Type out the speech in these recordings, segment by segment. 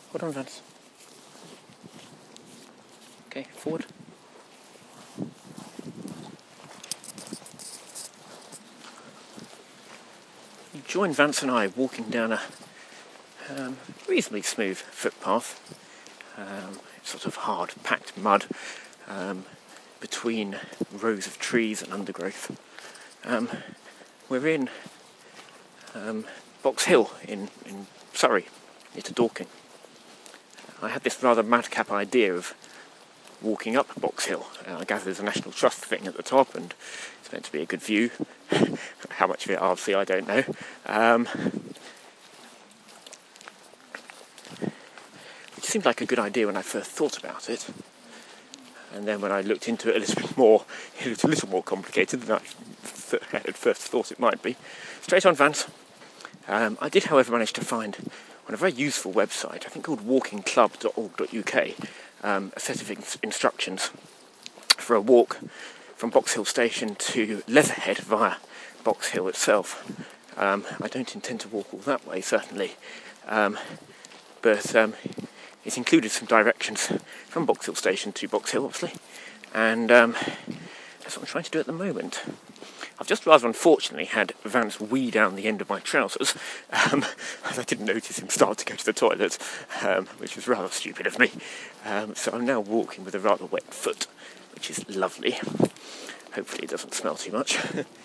Hold on, Vance. Okay, forward. You join Vance and I walking down a reasonably smooth footpath, sort of hard packed mud between rows of trees and undergrowth. We're in Box Hill in Surrey, near to Dorking. I had this rather madcap idea of walking up Box Hill. I gather there's a National Trust thing at the top and it's meant to be a good view. How much of it I'll see, I don't know. It seemed like a good idea when I first thought about it. And then when I looked into it a little bit more, it looked a little more complicated than I at first thought it might be. Straight on, Vance. I did, however, manage to find on a very useful website, I think called walkingclub.org.uk, a set of instructions for a walk from Box Hill Station to Leatherhead via Box Hill itself. I don't intend to walk all that way, certainly, but it included some directions from Box Hill Station to Box Hill, obviously, and that's what I'm trying to do at the moment. I've just rather unfortunately had Vance wee down the end of my trousers, as I didn't notice him start to go to the toilet, which was rather stupid of me. So I'm now walking with a rather wet foot, which is lovely. Hopefully it doesn't smell too much.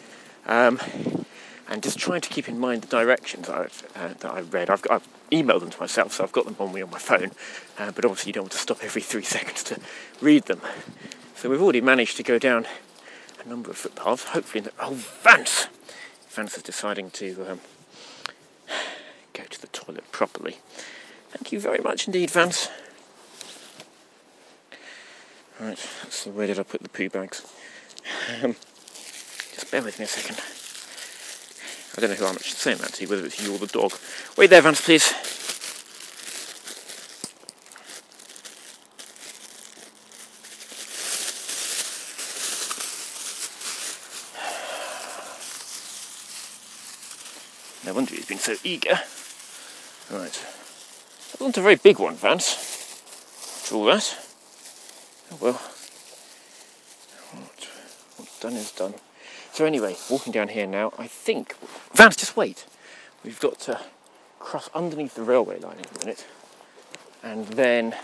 And just trying to keep in mind the directions that I read. I've emailed them to myself, so I've got them on me on my phone, but obviously you don't want to stop every 3 seconds to read them. So we've already managed to go down a number of footpaths, hopefully Vance! Vance is deciding to go to the toilet properly. Thank you very much indeed, Vance. Right, let's see, where did I put the poo bags? Just bear with me a second. I don't know who I'm actually saying that to, whether it's you or the dog. Wait there, Vance, please. No wonder he's been so eager. Right. That wasn't a very big one, Vance. After all that. Oh well. What's done is done. So anyway, walking down here now, I think... Vance, just wait. We've got to cross underneath the railway line in a minute. And then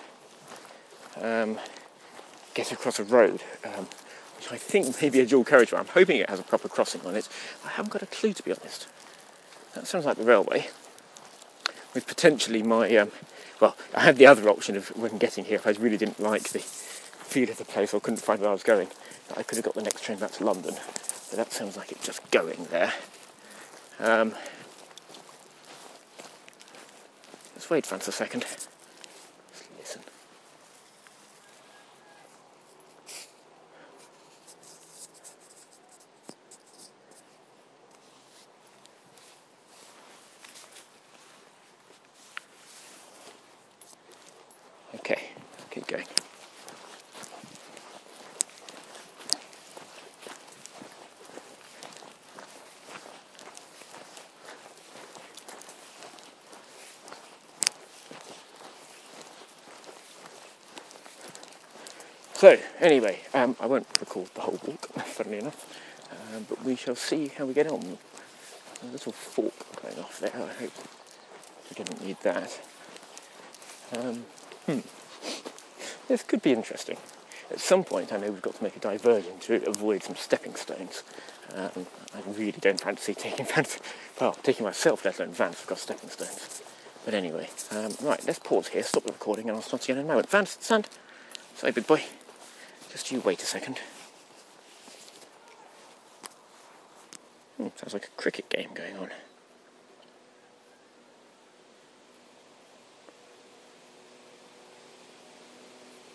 get across a road, which I think may be a dual carriageway. I'm hoping it has a proper crossing on it. I haven't got a clue, to be honest. That sounds like the railway. With potentially my... well, I had the other option of when getting here, if I really didn't like the feel of the place or couldn't find where I was going, I could have got the next train back to London. But that sounds like it's just going there. Let's wait, Vance, a second. Let's listen. Okay, keep going. So, anyway, I won't record the whole walk, funnily enough, but we shall see how we get on. A little fork going off there, I hope we didn't need that. This could be interesting. At some point, I know we've got to make a diversion to avoid some stepping stones. I really don't fancy taking myself, let alone Vance, across stepping stones. But anyway, right, let's pause here, stop the recording, and I'll start again in a moment. Vance, stand. Sorry, big boy. Just you wait a second. Sounds like a cricket game going on.